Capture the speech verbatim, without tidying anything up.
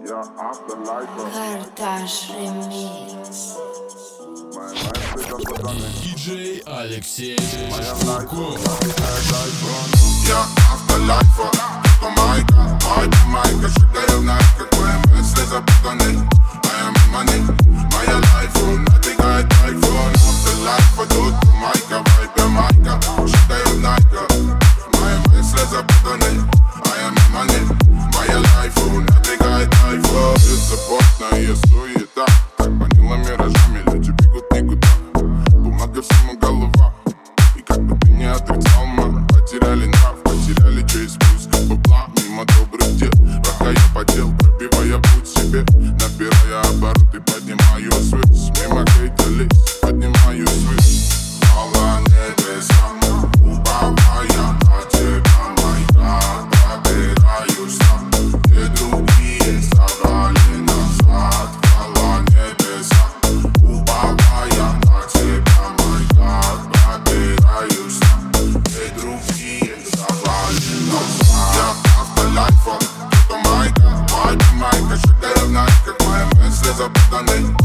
Карташ ремикс. Диджей Алексей Шкурков. Я автолайфа, помайка, мой помайка. Шагаю вновь, как мои мысли запутаны. Моя мимо них, моя лайфу надвигает тайфун. Автолайфа, тут помайка, вайпе майка. Шагаю вновь, мои мысли запутаны. Моя мимо них, моя лайфу надвигает тайфун. Беззаботная суета, так манила миражами, люди бегут никуда. Бумага всему голова, и как бы ты не отрицал, мама. Потеряли нрав, потеряли честь, вкус бабла. Мимо добрых дел, пока я потел, пробивая путь себе. Набирая обороты, поднимаю связь. Мимо гейта лист, поднимаю связь. Мало небеса, уповая на тебя, моя. Пробираюсь там, где другие собрали назад. Мало небеса, уповая на тебя, моя. Пробираюсь там, где другие собрали назад. Я автолайфа, кто майка, мой майка. Шагаю вновь, как мои мысли запутаны.